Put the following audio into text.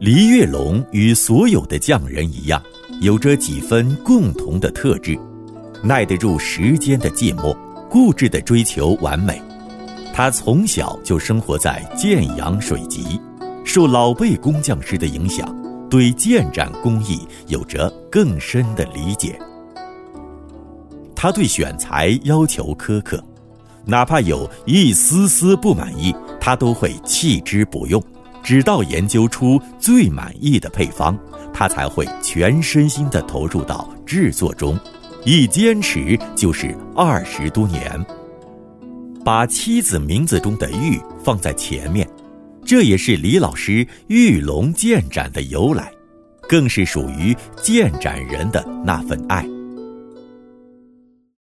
黎月龙与所有的匠人一样，有着几分共同的特质：耐得住时间的芥末，固执地追求完美。他从小就生活在建阳水集，受老辈工匠师的影响，对建盏工艺有着更深的理解。他对选材要求苛刻，哪怕有一丝丝不满意，他都会弃之不用，直到研究出最满意的配方，他才会全身心地投入到制作中，一坚持就是20多年。把妻子名字中的玉放在前面，这也是李老师玉龙建盏的由来，更是属于建盏人的那份爱。